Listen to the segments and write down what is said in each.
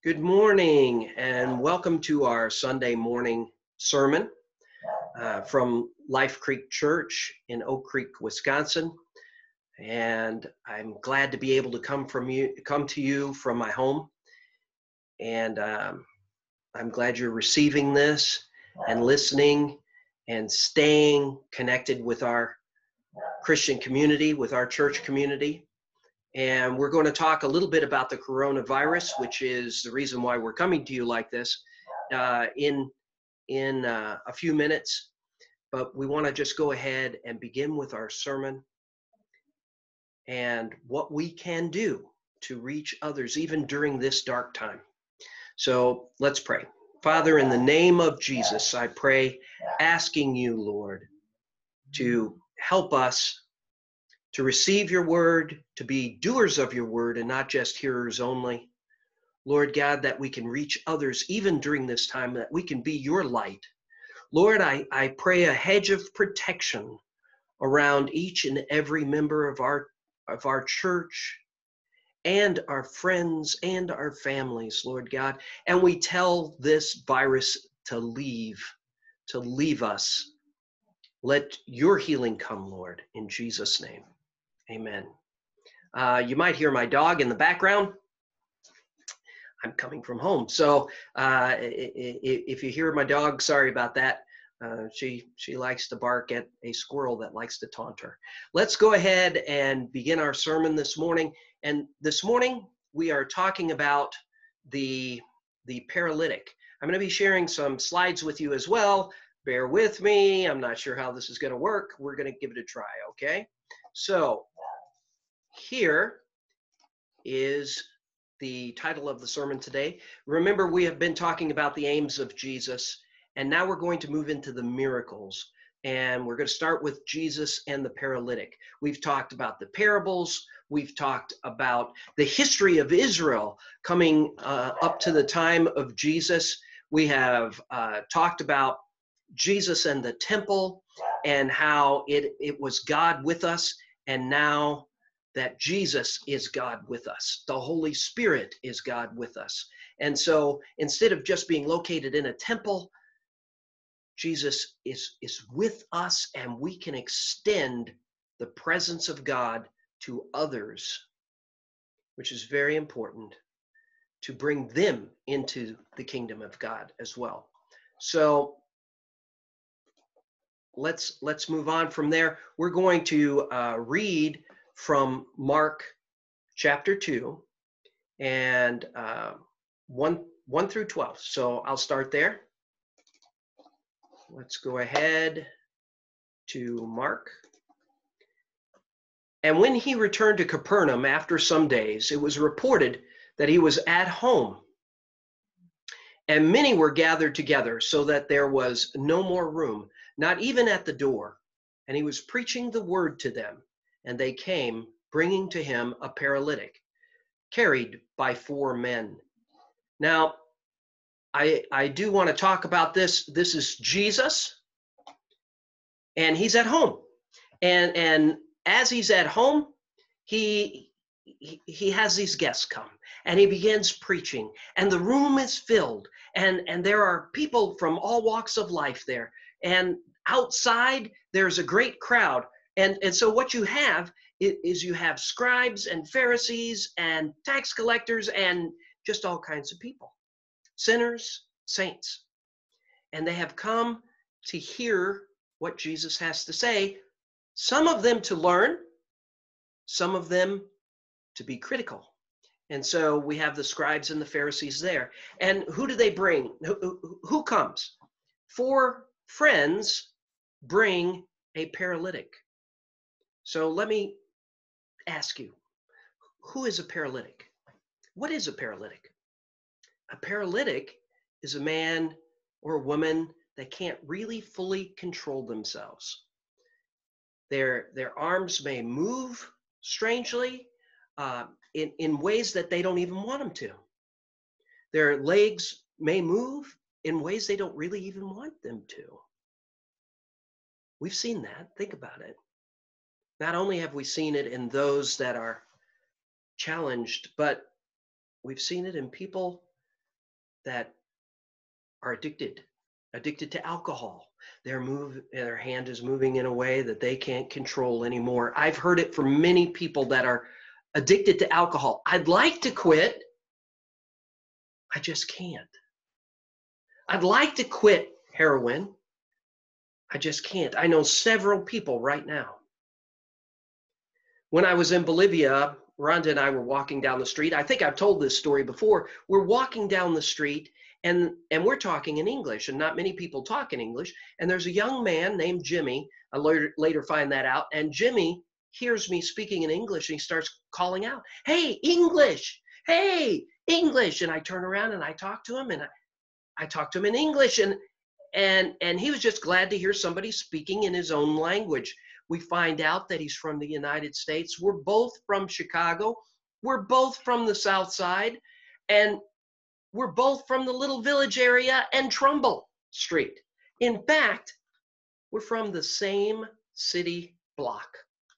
Good morning and welcome to our Sunday morning sermon from Life Creek Church in Oak Creek, Wisconsin. And I'm glad to be able to come to you from my home. And I'm glad you're receiving this and listening and staying connected with our Christian community, with our church community. And we're going to talk a little bit about the coronavirus, which is the reason why we're coming to you like this in a few minutes. But we want to just go ahead and begin with our sermon and what we can do to reach others even during this dark time. So let's pray. Father, in the name of Jesus, I pray, asking you, Lord, to help us to receive your word, to be doers of your word and not just hearers only. Lord God, that we can reach others even during this time, that we can be your light. Lord, I pray a hedge of protection around each and every member of our church and our friends and our families, Lord God. And we tell this virus to leave us. Let your healing come, Lord, in Jesus' name. Amen. You might hear my dog in the background. I'm coming from home. So if you hear my dog, sorry about that. She likes to bark at a squirrel that likes to taunt her. Let's go ahead and begin our sermon this morning. And this morning we are talking about the paralytic. I'm going to be sharing some slides with you as well. Bear with me. I'm not sure how this is going to work. We're going to give it a try, okay? So here is the title of the sermon today. Remember, we have been talking about the aims of Jesus, and now we're going to move into the miracles. And we're going to start with Jesus and the paralytic. We've talked about the parables. We've talked about the history of Israel coming up to the time of Jesus. We have talked about Jesus and the temple and how it was God with us, and now that Jesus is God with us. The Holy Spirit is God with us. And so instead of just being located in a temple, Jesus is with us, and we can extend the presence of God to others, which is very important, to bring them into the kingdom of God as well. So let's move on from there. We're going to read from Mark chapter 2 and 1 through 12. So I'll start there. Let's go ahead to Mark. And when he returned to Capernaum after some days, it was reported that he was at home. And many were gathered together, so that there was no more room, not even at the door. And he was preaching the word to them. And they came, bringing to him a paralytic, carried by 4 men. Now, I do want to talk about this. This is Jesus, and he's at home. And as he's at home, he has these guests come, and he begins preaching, and the room is filled, and there are people from all walks of life there. And outside, there's a great crowd. And so what you have is you have scribes and Pharisees and tax collectors and just all kinds of people, sinners, saints. And they have come to hear what Jesus has to say, some of them to learn, some of them to be critical. And so we have the scribes and the Pharisees there. And who do they bring? Who comes? 4 friends bring a paralytic. So let me ask you, who is a paralytic? What is a paralytic? A paralytic is a man or a woman that can't really fully control themselves. Their arms may move strangely in ways that they don't even want them to. Their legs may move in ways they don't really even want them to. We've seen that. Think about it. Not only have we seen it in those that are challenged, but we've seen it in people that are addicted to alcohol. Their hand is moving in a way that they can't control anymore. I've heard it from many people that are addicted to alcohol. I'd like to quit. I just can't. I'd like to quit heroin. I just can't. I know several people right now. When I was in Bolivia, Rhonda and I were walking down the street. I think I've told this story before. We're walking down the street and we're talking in English, and not many people talk in English. And there's a young man named Jimmy. I later find that out. And Jimmy hears me speaking in English, and he starts calling out, "Hey, English! Hey, English!" And I turn around and I talk to him, and I talk to him in English, and he was just glad to hear somebody speaking in his own language. We find out that he's from the United States. We're both from Chicago. We're both from the South Side, and we're both from the little village area and Trumbull Street. In fact, we're from the same city block.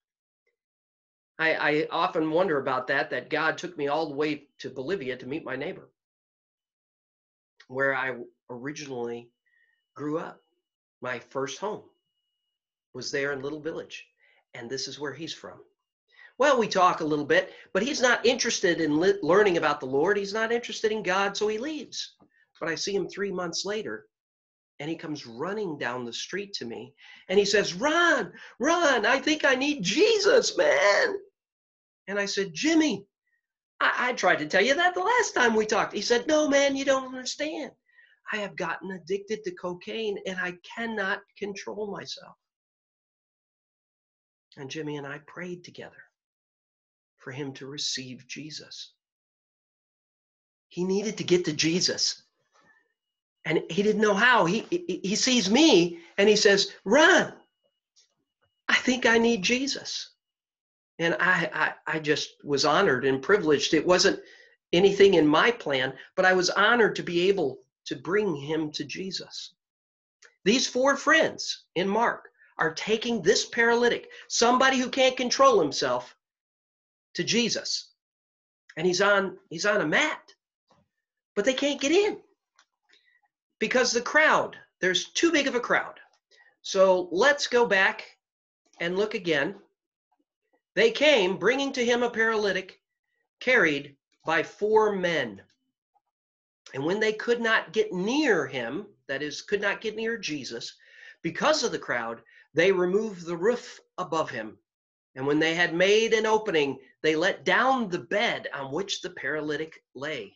I often wonder about that God took me all the way to Bolivia to meet my neighbor, where I originally grew up. My first home was there in Little Village, and this is where he's from. Well, we talk a little bit, but he's not interested in learning about the Lord. He's not interested in God, so he leaves. But I see him 3 months later, and he comes running down the street to me, and he says, Ron, I think I need Jesus, man. And I said, Jimmy, I tried to tell you that the last time we talked. He said, no, man, you don't understand. I have gotten addicted to cocaine, and I cannot control myself. And Jimmy and I prayed together for him to receive Jesus. He needed to get to Jesus, and he didn't know how. He sees me, and he says, Ron, I think I need Jesus. And I just was honored and privileged. It wasn't anything in my plan, but I was honored to be able to bring him to Jesus. These 4 friends in Mark are taking this paralytic, somebody who can't control himself, to Jesus. And he's on a mat, but they can't get in because the crowd, there's too big of a crowd. So let's go back and look again. They came bringing to him a paralytic carried by 4 men. And when they could not get near him, that is, could not get near Jesus, because of the crowd, they removed the roof above him. And when they had made an opening, they let down the bed on which the paralytic lay.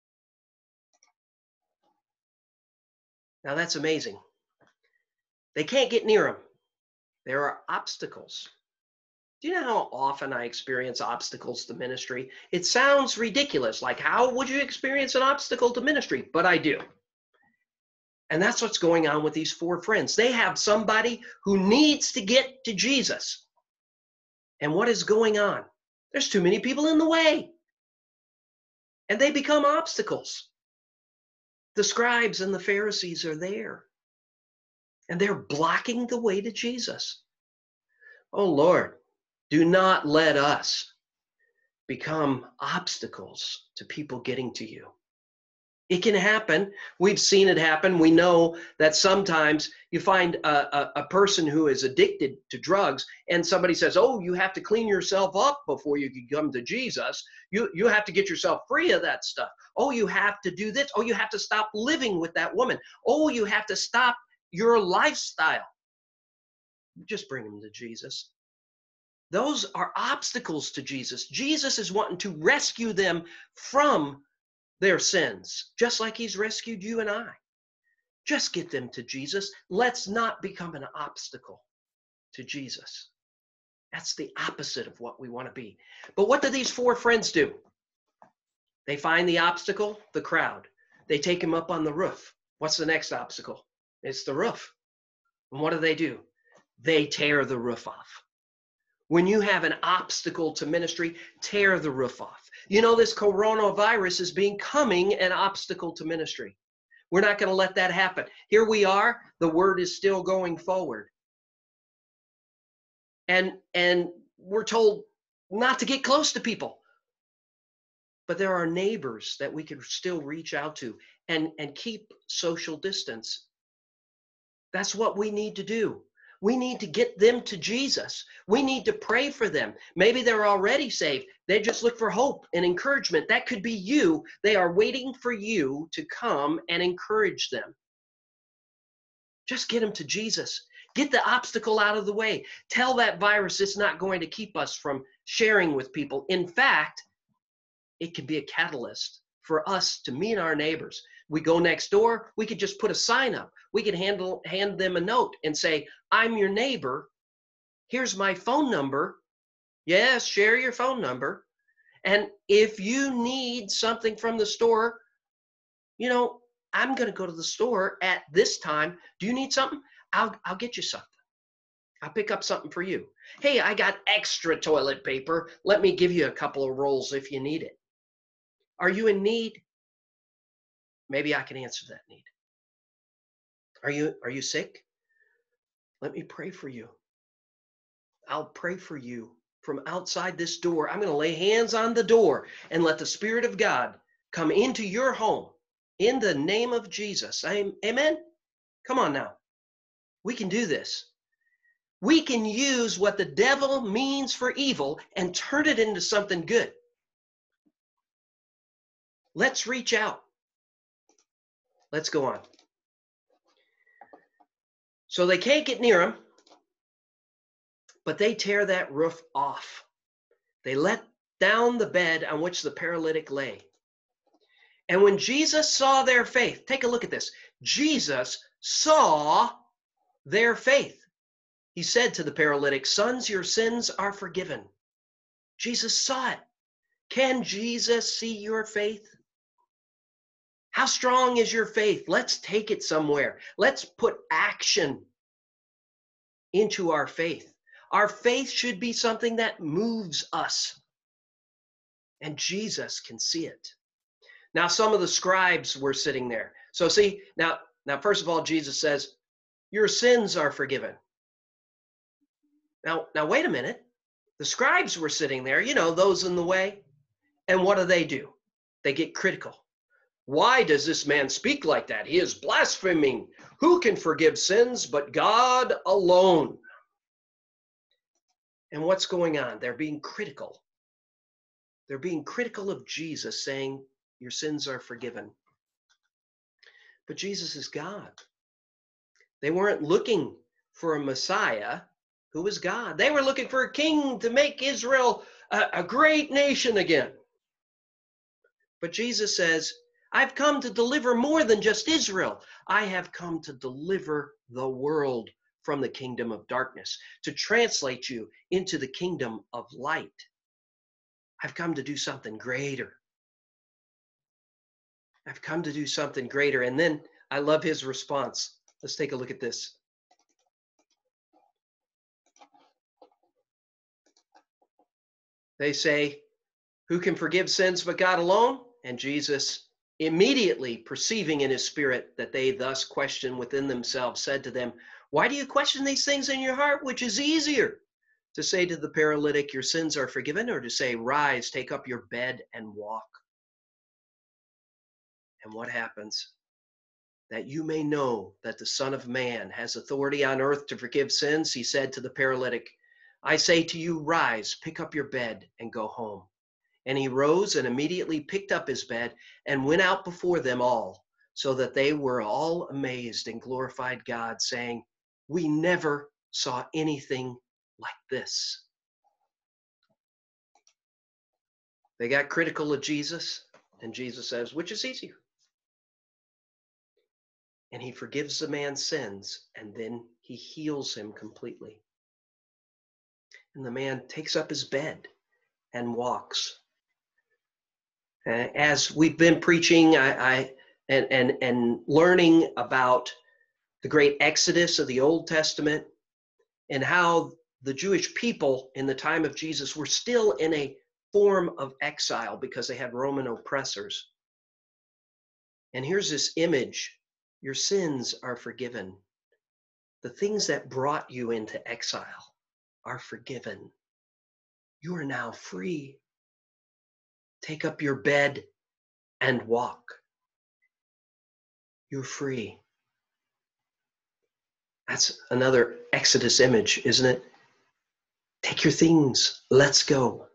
Now that's amazing. They can't get near him. There are obstacles. Do you know how often I experience obstacles to ministry? It sounds ridiculous. Like, how would you experience an obstacle to ministry? But I do. And that's what's going on with these 4 friends. They have somebody who needs to get to Jesus. And what is going on? There's too many people in the way. And they become obstacles. The scribes and the Pharisees are there. And they're blocking the way to Jesus. Oh, Lord, do not let us become obstacles to people getting to you. It can happen. We've seen it happen. We know that sometimes you find a person who is addicted to drugs, and somebody says, oh, you have to clean yourself up before you can come to Jesus. You have to get yourself free of that stuff. Oh, you have to do this. Oh, you have to stop living with that woman. Oh, you have to stop your lifestyle. Just bring them to Jesus. Those are obstacles to Jesus. Jesus is wanting to rescue them from their sins, just like he's rescued you and I. Just get them to Jesus. Let's not become an obstacle to Jesus. That's the opposite of what we want to be. But what do these 4 friends do? They find the obstacle, the crowd. They take him up on the roof. What's the next obstacle? It's the roof. And what do? They tear the roof off. When you have an obstacle to ministry, tear the roof off. You know, this coronavirus is becoming an obstacle to ministry. We're not going to let that happen. Here we are. The word is still going forward. And we're told not to get close to people. But there are neighbors that we could still reach out to and keep social distance. That's what we need to do. We need to get them to Jesus. We need to pray for them. Maybe they're already saved. They just look for hope and encouragement. That could be you. They are waiting for you to come and encourage them. Just get them to Jesus. Get the obstacle out of the way. Tell that virus it's not going to keep us from sharing with people. In fact, it can be a catalyst for us to meet our neighbors. We go next door, we could just put a sign up. We could hand them a note and say, I'm your neighbor. Here's my phone number. Yes, share your phone number. And if you need something from the store, I'm going to go to the store at this time. Do you need something? I'll get you something. I'll pick up something for you. Hey, I got extra toilet paper. Let me give you a couple of rolls if you need it. Are you in need? Maybe I can answer that need. Are you sick? Let me pray for you. I'll pray for you from outside this door. I'm going to lay hands on the door and let the Spirit of God come into your home in the name of Jesus. Amen? Come on now. We can do this. We can use what the devil means for evil and turn it into something good. Let's reach out. Let's go on. So they can't get near him, but they tear that roof off. They let down the bed on which the paralytic lay. And when Jesus saw their faith, take a look at this. Jesus saw their faith. He said to the paralytic, sons, your sins are forgiven. Jesus saw it. Can Jesus see your faith? How strong is your faith? Let's take it somewhere. Let's put action into our faith. Our faith should be something that moves us. And Jesus can see it. Now, some of the scribes were sitting there. So see, now first of all, Jesus says, your sins are forgiven. Now, wait a minute. The scribes were sitting there, those in the way. And what do? They get critical. Why does this man speak like that? He is blaspheming. Who can forgive sins but God alone? And what's going on? They're being critical. They're being critical of Jesus, saying, your sins are forgiven. But Jesus is God. They weren't looking for a Messiah who was God. They were looking for a king to make Israel a great nation again. But Jesus says, I've come to deliver more than just Israel. I have come to deliver the world from the kingdom of darkness, to translate you into the kingdom of light. I've come to do something greater. I've come to do something greater. And then I love his response. Let's take a look at this. They say, who can forgive sins but God alone? And Jesus, immediately perceiving in his spirit that they thus question within themselves, said to them, why do you question these things in your heart? Which is easier, to say to the paralytic, your sins are forgiven, or to say, rise, take up your bed and walk? And what happens? That you may know that the Son of Man has authority on earth to forgive sins, he said to the paralytic, I say to you, rise, pick up your bed and go home. And he rose and immediately picked up his bed and went out before them all, so that they were all amazed and glorified God, saying, we never saw anything like this. They got critical of Jesus, and Jesus says, which is easier? And he forgives the man's sins, and then he heals him completely. And the man takes up his bed and walks. As we've been preaching and learning about the great Exodus of the Old Testament and how the Jewish people in the time of Jesus were still in a form of exile because they had Roman oppressors. And here's this image. Your sins are forgiven. The things that brought you into exile are forgiven. You are now free. Take up your bed and walk. You're free. That's another Exodus image, isn't it? Take your things. Let's go.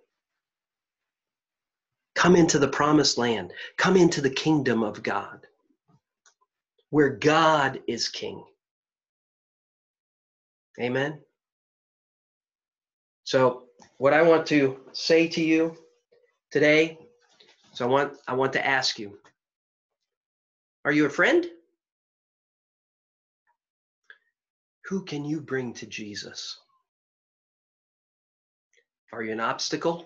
Come into the promised land. Come into the kingdom of God, where God is king. Amen. So what I want to say to you today, I want to ask you, are you a friend? Who can you bring to Jesus? Are you an obstacle?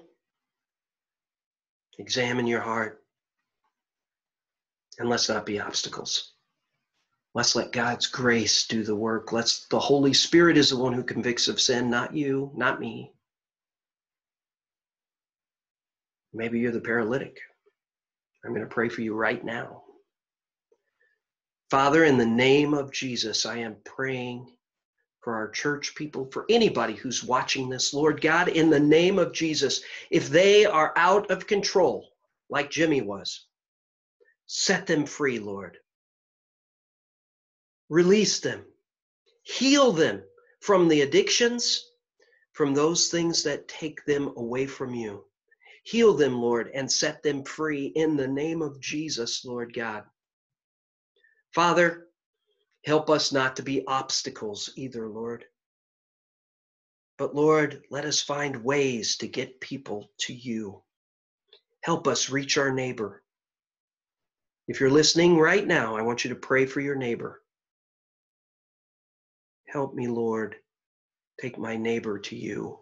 Examine your heart. And let's not be obstacles. Let's let God's grace do the work. The Holy Spirit is the one who convicts of sin, not you, not me. Maybe you're the paralytic. I'm going to pray for you right now. Father, in the name of Jesus, I am praying for our church people, for anybody who's watching this. Lord God, in the name of Jesus, if they are out of control, like Jimmy was, set them free, Lord. Release them. Heal them from the addictions, from those things that take them away from you. Heal them, Lord, and set them free in the name of Jesus, Lord God. Father, help us not to be obstacles either, Lord. But Lord, let us find ways to get people to you. Help us reach our neighbor. If you're listening right now, I want you to pray for your neighbor. Help me, Lord, take my neighbor to you.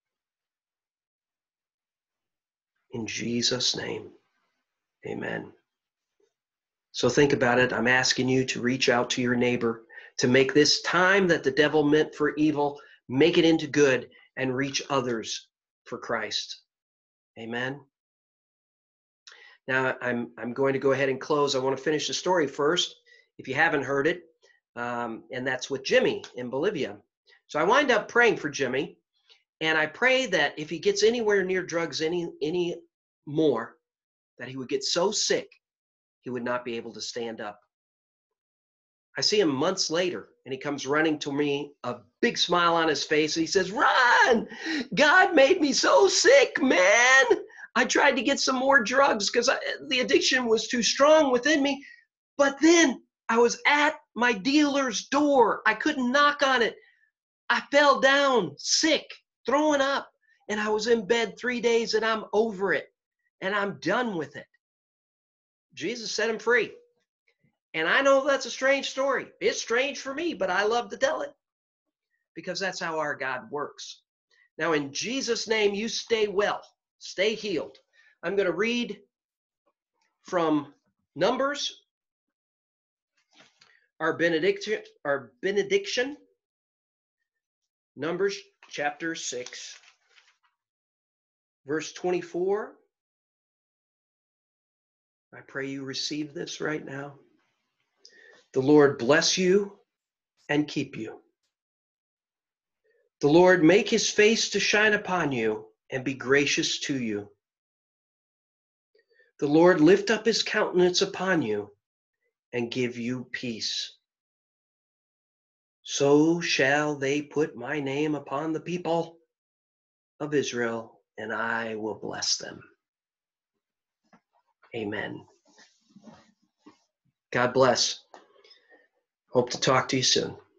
In Jesus' name, amen. So think about it. I'm asking you to reach out to your neighbor, to make this time that the devil meant for evil, make it into good, and reach others for Christ. Amen. Now, I'm going to go ahead and close. I want to finish the story first, if you haven't heard it, and that's with Jimmy in Bolivia. So I wind up praying for Jimmy, and I pray that if he gets anywhere near drugs any more, that he would get so sick he would not be able to stand up. I see him months later, and he comes running to me, a big smile on his face, and he says, "Ron, God made me so sick, man. I tried to get some more drugs because the addiction was too strong within me, but then I was at my dealer's door. I couldn't knock on it. I fell down sick, throwing up, and I was in bed 3 days, and I'm over it, and I'm done with it." Jesus set him free. And I know that's a strange story. It's strange for me, but I love to tell it because that's how our God works. Now, in Jesus' name, you stay well, stay healed. I'm going to read from Numbers, our benediction, Numbers chapter 6, verse 24. I pray you receive this right now. The Lord bless you and keep you. The Lord make his face to shine upon you and be gracious to you. The Lord lift up his countenance upon you and give you peace. So shall they put my name upon the people of Israel, and I will bless them. Amen. God bless. Hope to talk to you soon.